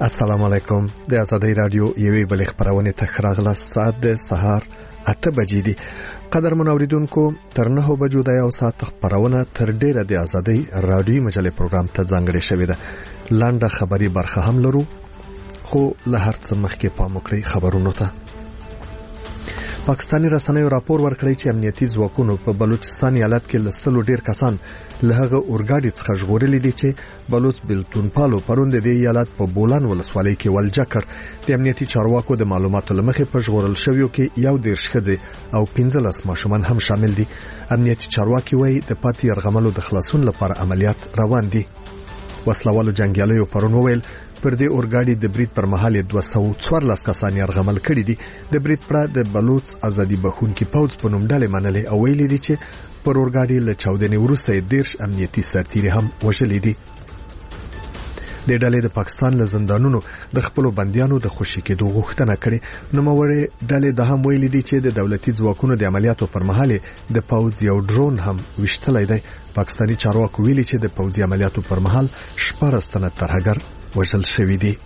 السلام علیکم. د آزادۍ رادیو یوې بلې خبرونه ته راغله. ساعت د سهار 8 بجې دي. قدرمن اوریدونکو، تر 9 بجو د یو ساعت خبرونه تر ډیره د آزادۍ رادیو مجلې پروګرام ته ځانګړې شوې ده. لاندې خبري برخه هم لرو، خو له هر څه مخکې پام وکړئ خبرونو ته. پاکستاني رسنیو راپور ورکړی چې امنیتي ځواکونو په بلوچستان ایالت کې لسلو ډیر کسان له هغه اورګاډي څخه ژغورلي دي چې بلوچ بلتون پالو پروند د ایالت په بولان ولسوالۍ کې ولجا کړ. د امنیتي چارواکو د معلوماتو لمخې په ژغورل شویو کې یو 10 ښځې او 15 ماشومان هم شامل دي. امنیتي چارواکي وایي د پاتې يرغملو د خلاصون لپاره عملیات روان دي. وسلوالو جنگیالیو پرون وویل پر دې اورګاډي د برید پر مهال 214 کسان يرغمل کړي دي. د برید پر د بلوچ ازادي بخونکي پوز په نوم ډلې منلې او ویلي دي چې پر اورګاډي له چاودنې وروسته 10 امنیتي سرتیري هم وژلي دي. د ډلې د پاکستان له زندانونو د خپل بنديانو د خوشي کېدو غوښتنه کړې. نو موري ډلې د هم ویلي دي چې د دولتي ځواکونو د عملیاتو پر مهال د پوز یو ډرون هم وشتلای دی. پاکستاني چارواکو ویلي چې د پوزي عملیاتو پر مهال 14 تنه ترهګر وژل شوی دي.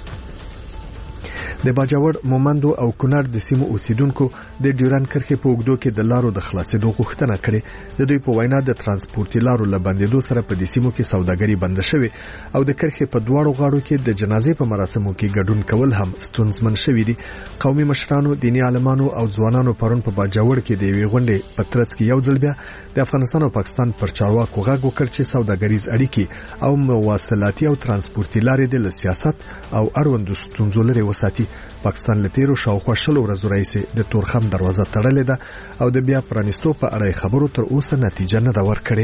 د باجوړ، مومندو او کونړ د سیمو اوسیدونکو د ډیورن کرښې په اوږدو کې د لارو د خلاصېدو غوښتنه کړې. د دوی په وینا د ترانسپورتي لارو له بندېدو سره په دې سیمو کې سوداګري بند شوې او د کرښې په دواړو غاړو کې د جنازې په مراسمو کې ګډون کول هم ستونزمن شوي دي. قومي مشرانو، دیني عالمانو او ځوانانو پرون په باجوړ کې د یوې غونډې په ترڅ کې یو ځل بیا د افغانستان او پاکستان پر چارواکو غږ وکړ چې سوداګریز اړیکې او مواصلاتي او ترانسپورتي لارې د سیاست او اړوندو ستونزو لري وساتي. پاکستان له تیرو شاوخوا شلو ورځو راهیسې د تورخم دروازه تړلې ده او د بیا پرانیستو په اړه خبرو تر اوسه نتیجه نه ده ورکړې.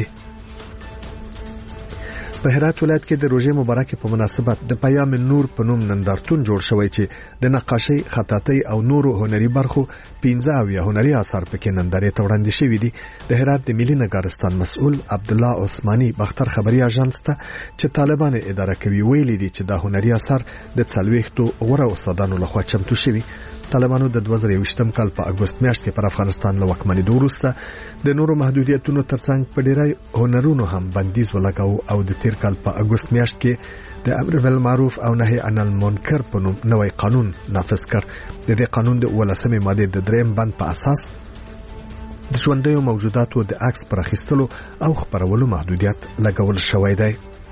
په هرات ولایت کې د روژې مبارکې په مناسبت د پیام نور په نوم نندارتون جوړ شوی چې د نقاشۍ، خطاطۍ او نورو هنري برخو 15 هنري آثار پکې نندارې ته وړاندې شوي دي. د هرات د ملي نګارستان مسؤل عبد الله عثماني بختر خبري اژانس ته چې طالبان اداره کوي ویلي دي چې دا هنري آثار د 40 غوره استادانو لخوا چمتو شوي. طالبانو د 2020 کال په اگست میاشت کې پر افغانستان له واکمنۍ وروسته د نورو محدودیتونو ترڅنګ په ډیری هنرونو هم بندیز ولګاو او د تیر کال په اگست میاشت کې د امر بالمعروف او نهي عن المنکر په نوم نوې قانون نافذ کړ. د دې قانون د 18 ماده د 3 بند په اساس د ژوندیو موجوداتو د عکس پر اخیستلو او خبرولو محدودیت لګول شوی دی.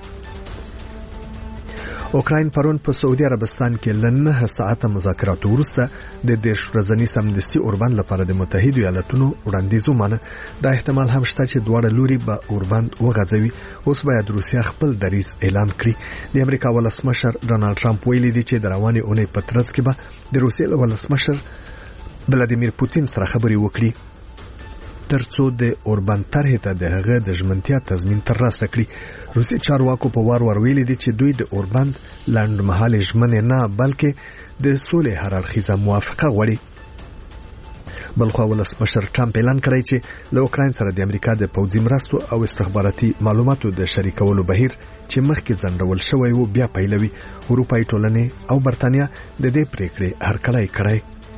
اوکراین پرون په سعودي عربستان کې لنه ساعته مذاکرات وروسته د 10 ورځني سمدستي اوربند لپاره د متحده ایالاتونو وړاندیز ومانه. دا احتمال هم شته چې دواړه لوري به اوربند وغځوي. اوس باید روسیا خپل دریځ اعلان کړي. د امریکا ولسمشر ډونالد ټرمپ ویلي دی چې د روانې اونۍ په ترڅ کې به د روسیې ولسمشر ولادیمیر پوتین سره خبرې وکړي ترڅو د اوربند طرحې ته د هغه د ژمنتیا تضمین ترلاسه کړي. روسي چارواکو په وار ویلي دي چې دوی د اوربند لنډمهاله ژمنې نه بلکې د سولې هر اړخیزه موافقه غواړي. بلخو ولسمشر ټرمپ اعلان کړی چې له اوکراین سره د امریکا د پوځي مرستو او استخباراتي معلوماتو د شریکولو بهیر چې مخکې ځنډول شوی و بیا پیلوي. اروپایي ټولنې او برتانیا د دې پریکړې هرکلی کړی.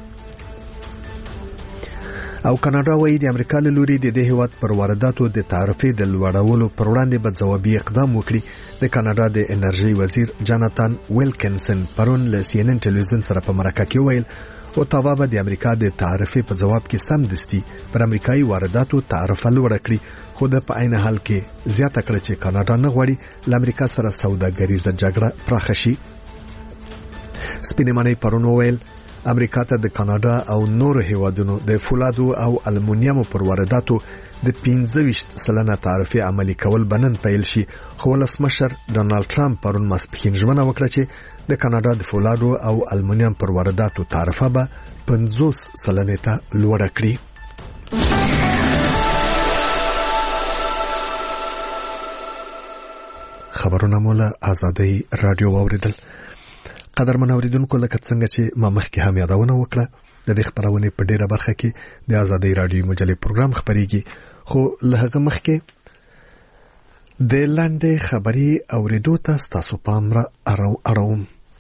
او کاناډا وایي د امریکا له لوري د دې هیواد پر وارداتو د تعرفې د لوړولو پر وړاندې به ځوابي اقدام وکړي. د کاناډا د انرژي وزیر جاناتان ویلکنسن پرون له CNN ټلویزیون سره په مرکه کې ویل اوټاوا به د امریکا د تعرفې په جواب کې سمدستي پر امریکایي وارداتو تعرفه لوړه کړي. خو د په عین حال کې زیاته کړه چې کاناډا نه غواړي له امریکا سره سوداګریزه جګړه پراخه شي. سپینمنۍ پرون ویل امریکا ته د کاناډا او نورو هیوادونو د فولادو او المونیمو پر وارداتو د 15% تعرفه عملی کول بنن پیل شي. خو ولسمشر ډونالد ټرمپ پرون ماسپښین ژمنه وکړه چې د کاناډا د فولادو او المونیم پر وارداتو تعرفه به 50% ته لوړه کړي. خبرونه مولا آزادۍ رادیو واوریدل. قدرمن اوریدونکو، لکه څنګه چې ما مخکې هم یادونه وکړه د دې خبرونه په ډیره برخه کې د آزادۍ رادیو مجلې پروګرام خبريږي. خو له هغه مخکې د لاندې خبري اوریدو ته تاسو پام را اړوم.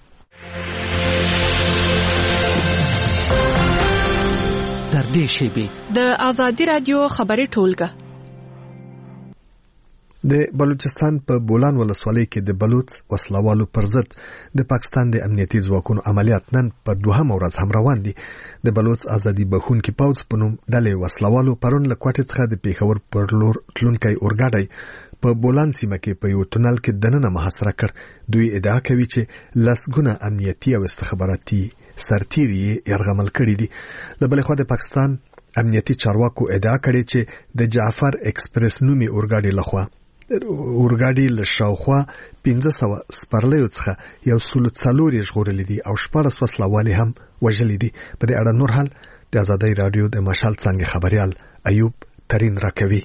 تر دې شی د آزادۍ رادیو خبري ټولګه د بلوچستان په بولان ولسوالۍ کې د بلوچ وسلوالو پر ضد د پاکستان د امنیتي ځواکونو عملیات نن په دوهمه ورځ هم روان دي. د بلوچ ازادي بخښونکي پوځ په نوم ډلې وسلوالو پرون له کوټې څخه د پیښور پر لور تلونکی اورګاډی په بولان سیمه کې په یو تونل کې دننه محاصره کړ. دوی ادعا کوي چې لسګونه امنیتي او استخباراتي سرتیري یرغمل کړي دي. له بلې خوا د پاکستان امنیتي چارواکو ادعا کړې چې د جعفر ایکسپریس نومي اورګاډي لخوا اورګاډي له شاوخوا 1500 سپرلیو څخه یو سل څلور ژغورل دي او 14 وسلوالي هم وژل دي. په دې اړه نور حال د ازادي رادیو د مشال څنګه خبريال ایوب ترين راکوي.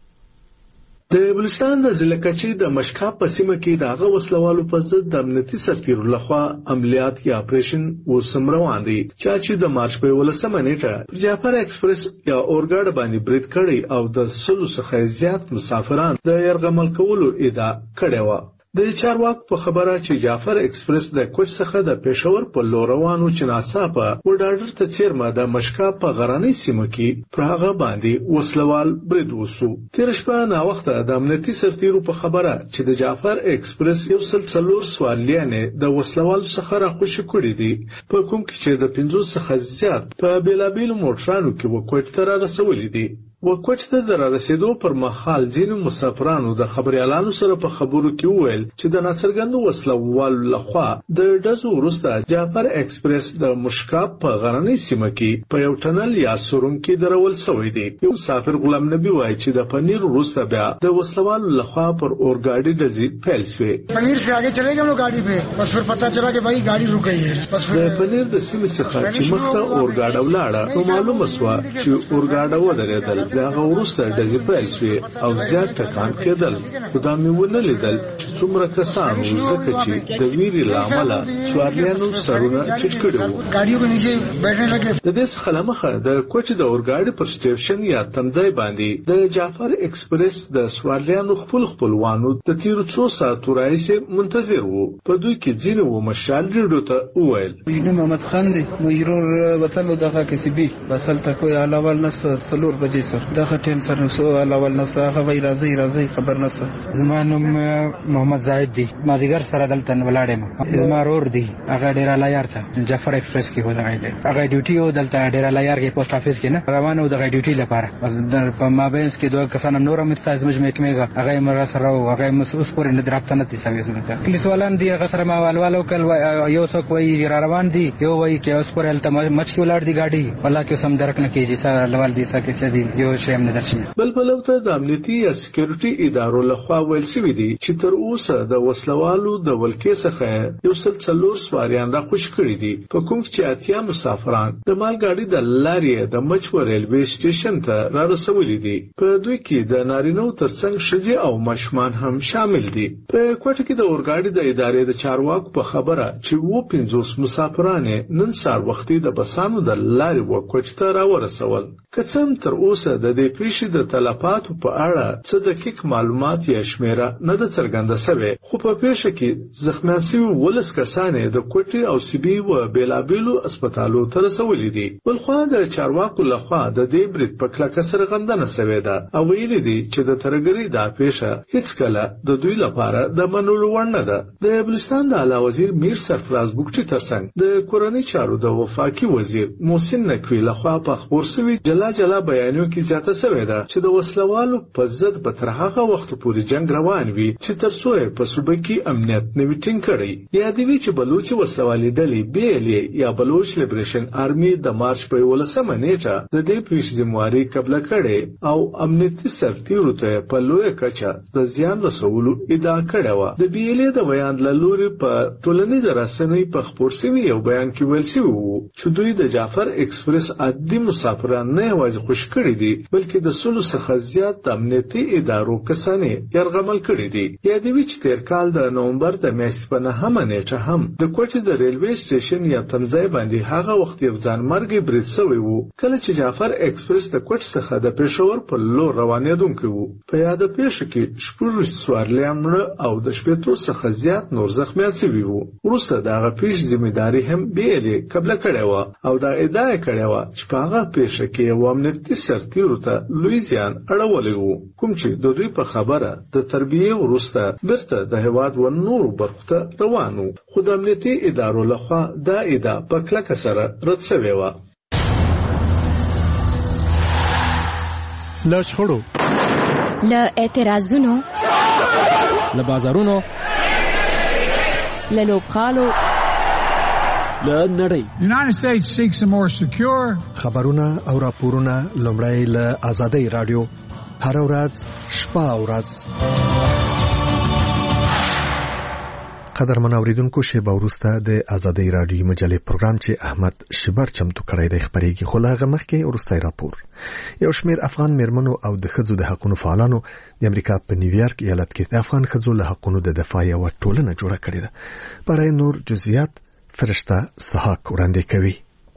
د بلوچستان د ضلع کچې د مشکاپ په سیمه کې د هغه وسلوالو په ضد د امنیتي سرتیرو لخوا عملیات یا اپریشن وسم روان دي چې د مارچ په 18 نیټه جعفر ایکسپریس یا اورګاډ باندې برید کړی او د 100 څخه زیات مسافران د یرغمل کولو ادعا کړې و. د چارواک په خبره چې جعفر ایکسپریس د کوچ څخه د پېښور په لور روانو چې ناڅاپه وډاډر ته چیرمه د مشکاپ په غراني سیمه کې پر هغه باندې وسلوال برید وسو. تیر شپه نا وخت د امنیتي سرتیرو په خبره چې د جعفر ایکسپریس یو سلسلور سوالیانه د وسلوال څخه راخوشي کړی دي په کوم کې چې د 500 څخه زیات په بیلابیل موټرانو کې وکوټ تر رسولې دي. وکوټ ته در رسیدو پر مهال ځینو مسافرانو د خبريالانو سره په خبرو کې وویل چې د ناڅرګندو وسلوالو لخوا د ډزو وروسته جعفر ایکسپریس د مشکاپ په غرنۍ سیمه کې په یو ټنل یا سورون کې درول شوی دی. یو مسافر غلام نبی وایي چې د پنیر وروسته بیا د وسلوالو لخوا پر اورګاډي ډزې پیل شوې. پنیر سے आगे चले गए हम लोग गाड़ी पे बस फिर पता चला कि भाई गाड़ी रुक गई है. बस د پنیر د سیمې څخه چې مخته اورګاډ ولاړه نو معلومه شوه چې اورګاډ ودرېدل. هغه وروسته ډزې پیل شوې او زیات ټکان کېدل. خدا مې ونه لیدل چې څومره کسان وو ځکه چې د ویرې له امله سواریانو سرونه چټ کړي وو. د دې څخه له مخه د کوچ د اورګاډي پر سټیشن یا تمځای باندې د جعفر ایکسپریس د سواریانو خپلوانو د تیرو 2 ساعتو راهیسې منتظر وو. په دوی کې ځینې و مشال ریډیو ته وویل مجنون محمد خان دی مجرور وطن دغه کسبي بسل ته کوی علاوه نصر 4 بجې سر دغه ټیم سره سو علاوه نصر هغه وی راځي خبر نصر. زمانوم محمد زاهد دی ما دیګر سره دلته ولاړم. زما رور دی هغه ډیر لایار ته جعفر ایکسپریس کې ودغه هغه ډیوټي او دلته ډیر لایار کې پوسټ افیس کې نه روانو دغه ډیوټي لپاره بس په مابینس کې دوه کسان نور مستعد مجمع کېږي هغه مر سره او هغه مسوس پورې نه درافت نه تسوي سنته پولیس والان دی هغه سره ما والوالو کل یو څوک وی روان دي یو وی کې اوس پورې الته مچ کې ولار دی گاډي والله کې سم درک نه کیږي سره لوال دي سکه څه دي یو شیم نه درشي. بل ته د امنیتي یا سکیورټي ادارو لخوا ویل شوی دی چې تر اوسه د وسلوالو د ولکې څخه یو سلسلور سواریان را خوش کړی دي په کوم چې اتیا مسافران د مالګاډي د لارې د مچور ریلوي سټیشن ته را رسولي دي. په دوی کې د نارینو ترڅنګ ښځې او ماشومان هم شامل دي. په کوټه کې د اورګاډي د ادارې د چارواکو په خبره چې 50 مسافران نن سار وختي د بسانو د لارې وکوټ ته را ورسول. کڅم تر اوسه د دې پیښې د تلفاتو په اړه څه دقیق معلومات یا شمیره نه ده څرګنده شوې، خو په پیښه کې زخمیان شوي 12 کسان د کوټې او سیبي و بیلابیلو هسپتالو ته رسولي دي. بلخوا د چارواکو لخوا د دې برید په کلکه څرګندونه شوې ده او ویلي دي چې د ترګرۍ دا پیښه هیڅکله د دوی لپاره د منلو وړ نه ده. د بلوچستان د اعلی وزیر میر سرفراز بوکچي ترڅنګ د کورنۍ چارو د وفاقي وزیر محسن نقوی لخوا په خبر شوي جلا بیانیو کې زیاته شوې ده چې د وسلوالو په ضد به تر هغه وخت پورې جنگ روان وي چې تر څو په صوبه کې امنیت نه وي ټینګ کړی. یادوي چې بلوچ وسلوالي ډلې BLA یا بلوچ لیبریشن آرمي د مارچ په 18 نیټه د دې پیښې ذمہواری قبل کړي او امنیتي سرتیرو ته په لوی کچه د زیان رسولو ادعا کړې و. د BLA د بیان لوري په ټولنیزو رسنیو په خبر شوی یو بیان کې ویل شوی وو چې دوی د جعفر ایکسپریس عادي مسافران نه یوازې خوش کړي دي بلکې د 100 څخه زیات امنیتي ادارو کسانې یرغمل کړي دي. یادوي چې تیر کال د نومبر د میاشتې په 9 نیټه هم د کوټې د ریلوي سټیشن یا تمځای باندې هغه وخت یو ځانمرګي برید شوی وو کله چې جعفر ایکسپریس د کوټ څخه د پېښور په لور روانېدونکی وو. په یاد پیښه کې شپږ سوارلیان مړه او د 15 څخه زیات نور زخمیان شوي وو. وروسته د هغه پیښې ذمہداري هم BLA قبل کړې و او دا ادعا کړې و چې په هغه پیښه کې یو امنیتي سرتیر تیرو ته لوی زیان اړولی وو، کوم چې د دوی په خبره د تربیه وروسته بیرته د هیواد و نورو برخو ته روانو، خو د امنیتي ادارو لخوا دا ادعا په کلکه سره رد شوې وه. له شخړو، له اعتراضونو، له بازارونو، له لوبغالو، له نړۍ. United States seeks a more secure. خبرونه او راپورونه لومړی له آزادۍ رادیو هر ورځ شپه او ورځ. قدرمن اوریدونکو، شیبه وروسته د آزادۍ رادیو مجلې پروګرام چې احمد شبر چمتو کړی دی خبرېږي، خو لا هغه مخکې وروستی راپور. یو شمېر افغان میرمنو او د ښځو د حقوقو فعالانو د امریکا په نیویارک ایالت کې د افغان ښځو له حقوقو د دفاع یوه ټولنه جوړه کړې ده. په اړه نور جزئیات فرشته سحاق وړاندې کوي.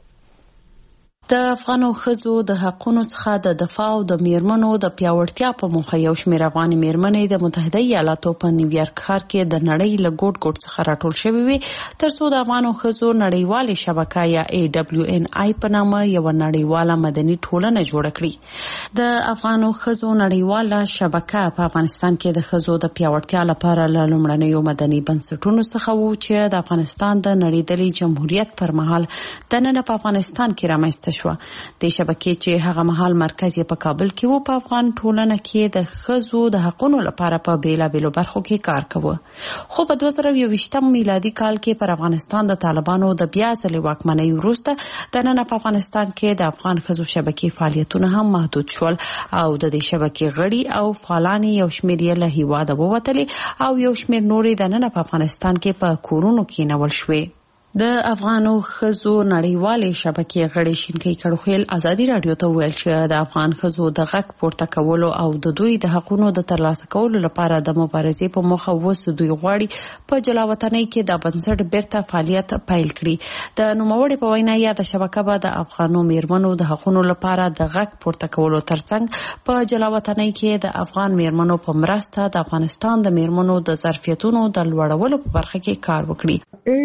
د افغانو ښځو د حقوقو څخه د دفاع او د میرمنو د پیاوړتیا په موخه یو شمېر افغاني میرمنې د متحده ایالاتو په نیویارک ښار کې د نړۍ له ګوټ ګوټ څخه راټول شوې وي ترڅو د افغانو ښځو نړیوالې شبکه یا AWNI په نامه یو نړیواله مدني ټولنه جوړه کړي. د افغانو ښځو نړیواله شبکه په افغانستان کې د ښځو د پیاوړتیا لپاره له لومړنیو مدني بنسټونو څخه وو چې د افغانستان د نړیدلي جمهوریت پر مهال دننه په افغانستان کې رامنځته شو. د شبکې چې هغه مهال مرکز یې په کابل کې وو، په افغان ټولنه کې د ښځو د حقوقو لپاره په بیلابیلو برخو کې کار کوي. خو په 2021 میلادي کال کې پر افغانستان د طالبانو د بیا ځلې واکمنۍ وروسته دننه په افغانستان کې د افغان ښځو شبکې فعالیتونه هم محدود شول او د دې شبکې غړي او فعالان یو شمېر یې له هیواده ووتلي او یو شمېر نورې دننه په افغانستان کې په کورونو کې نیول شوې. د افغانو ښځو نړیوالې شبکې غړي شینکۍ کړوخیل ازادي رادیو ته ویل چې د افغان ښځو د غږ پورته کولو او د دوی د حقوقو د ترلاسه کولو لپاره د مبارزې په موخه اوس دوی غواړي په جلاوطنۍ کې د بنسټ بیرته فعالیت پیل کړي. د نوموړي په وینا یا د شبکه به د افغانو میرمنو د حقوقو لپاره د غږ پورته کولو ترڅنګ په جلاوطنۍ کې د افغان میرمنو په مرسته د افغانستان د میرمنو د ظرفیتونو د لوړولو په برخه کې کار وکړي.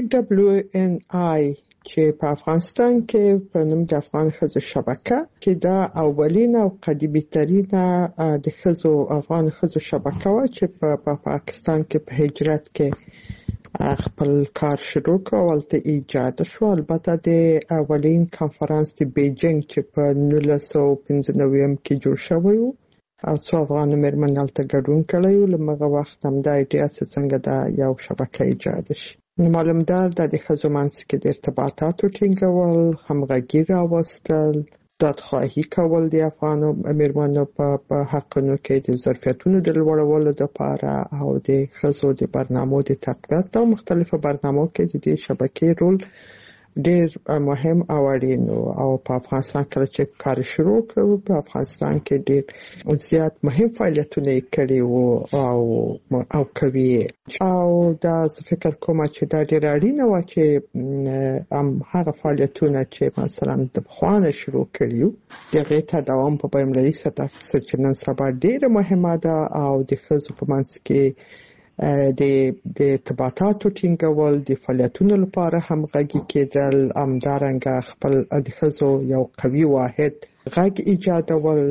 AWNI چې په افغانستان کې په نوم د افغان ښځو شبکه چې دا اولین او قدیمی ترینه د ښځو افغان ښځو شبکه و چې په پاکستان کې په هجرت کې خپل کار شروع کړ او ولته ایجاد شو. البته د اولین کانفرنس د بیجینګ چې په 1995 کې جوړ شوی و او څو افغان میرمنې هلته ګډون کړی و. لمغه وخت هم دا ایډیا څنګه دا یو شبکه ایجاد شي. معلوم ده د ښځو منځ کې د ارتباطاتو ټینګول، همغږي راوستل، دادخواهي کول د افغانو میرمنو په حقونو کې د ظرفیتونو د لوړولو لپاره او د ښځو د برنامو د تقویت او مختلفو برنامو کې د دې شبکې رول ډېر مهم او اړین او په افغانستان کې چې کار شروع کړو په افغانستان کې ډېر زیات مهم فعالیتونه کړي وو او کوي او دا فکر کوم چې دا ډېر اړین و چې هغه فعالیتونه چې مثلا د خوانه شروع کړیو دغه ته دوام په بین‌المللي سطح چې نن سبا ډېر مهمه ده او د ښځو په منځ کې د ارتباطاتو ټینګول، د فعالیتونو لپاره همغږي کېدل، همدارنګه خپل د ښځو یو قوي واحد غږ ایجادول،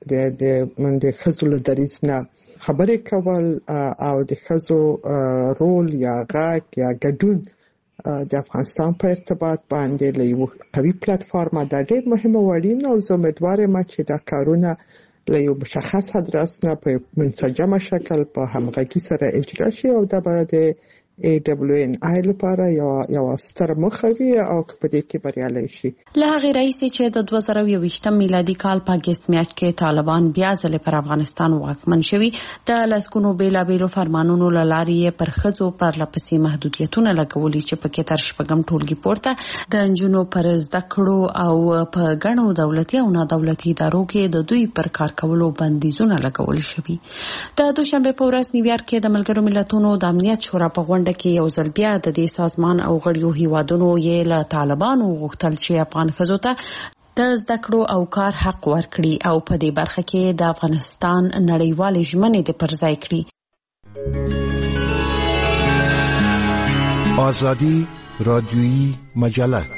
د ښځو له دریځ نه خبرې کول او د ښځو رول یا غږ یا ګډون د افغانستان په ارتباط باندې له یو قوي پلیټفارم دا ډېر مهمه وړین او زه امیدوار یم چې دا کارونه له یو مشخص ادرس نه په منسجمه شکل په همغږي سره اجرا شي او دا به د AWNI لپاره یو ستر مخه وي او په دې کې بریالي شي. له هغې راهیسې چې د 2021 میلادي کال په اګست میاشت کې طالبان بیا ځلې پر افغانستان واکمن شوي، د لسګونو بیلابیلو فرمانونو له لارې یې پر ښځو پرلهپسې محدودیتونه لګولي چې پکې تر شپږم ټولګي پورته د نجونو پر زده کړو او په ګڼو دولتي او نادولتي ادارو کې د دوی پر کار کولو بندیزونه لګول شوي. د دوشنبه په ورځ نیویارک کې د ملګرو ملتونو د امنیت شورا په غونډه کې یو ځل بیا د دې سازمان او غړیو هیوادونو یې له طالبانو غوښتل چې افغان ښځو ته د زده کړو او کار حق ورکړي او په دې برخه کې د افغانستان نړیوالې ژمنې د پرځای کړي. آزادی رادیویی مجله